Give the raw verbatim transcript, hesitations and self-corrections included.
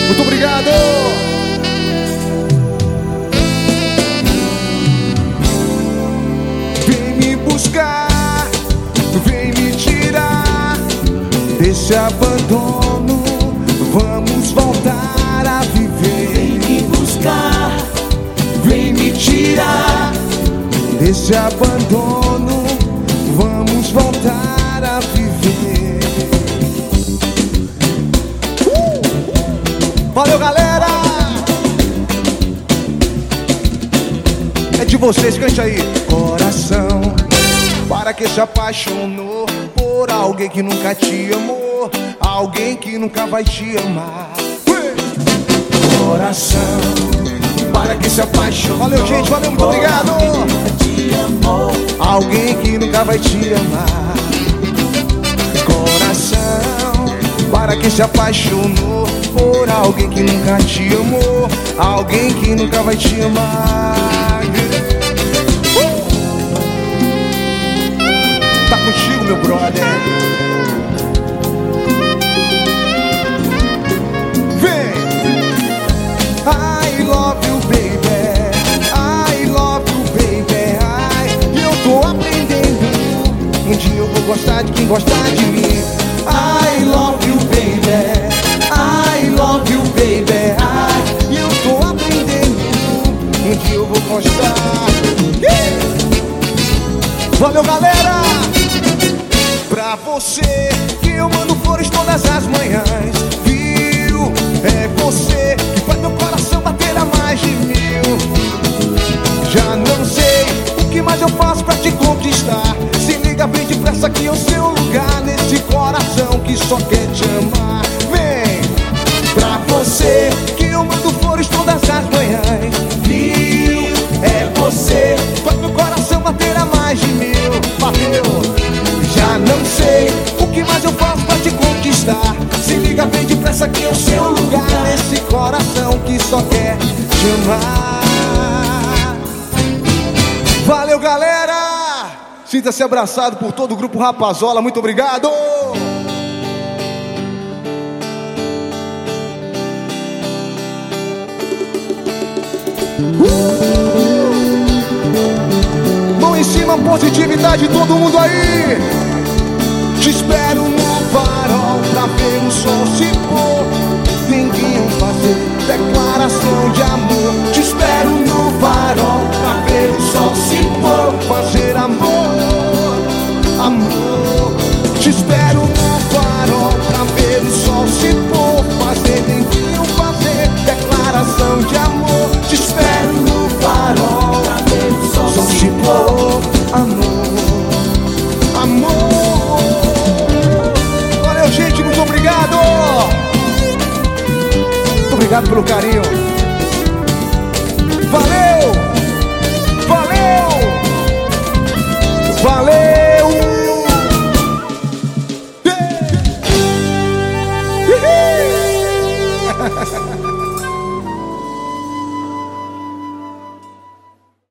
Muito obrigado. Vem me buscar, vem me tirar desse abandono, vamos voltar a viver. Vem me buscar, vem me tirar desse abandono, vamos voltar a viver. uh! Valeu, galera! É de vocês, cante aí. Coração, para que se apaixonou por alguém que nunca te amou, alguém que nunca vai te amar. Coração, para que se apaixonou. Valeu, gente, valeu, muito obrigado. Alguém que nunca vai te amar. Coração, para que se apaixonou por alguém que nunca te amou, alguém que nunca vai te amar. uh! Tá contigo, meu brother. Vem! I love you, baby. I love you, baby. Ai, eu tô aprendendo. Um dia eu vou gostar de quem gostar de mim. I love you, baby. I love you, baby. Ai, eu tô aprendendo. Um dia eu vou gostar. Yeah! Valeu, galera! Pra você que eu mando flores todas as manhãs, viu? É você que faz meu coração bater a mais de mil. Já não sei o que mais eu faço pra te conquistar. Se liga, vem depressa que é o seu lugar nesse coração que só quer te amar. Vem! Pra você que eu mando flores todas as manhãs, viu? É você que faz meu coração bater a mais de mil. Bateu! Já não sei o que mais eu faço pra te conquistar. Se liga, vem depressa que é o seu lugar nesse coração que só quer te amar. Valeu, galera! Sinta-se abraçado por todo o grupo Rapazola. Muito obrigado! Uh! Mão em cima, positividade, todo mundo aí! Te espero no farol pra ver o sol se pôr. Ninguém fazer declaração de amor. Te espero no farol pra ver o sol se pôr. Fazer amor, amor. Te espero no farol pra ver o sol se pôr. Fazer ninguém fazer declaração de amor. Te espero no farol pra ver o sol se pôr. Amor, amor. Gente, muito obrigado! Muito obrigado pelo carinho. Valeu!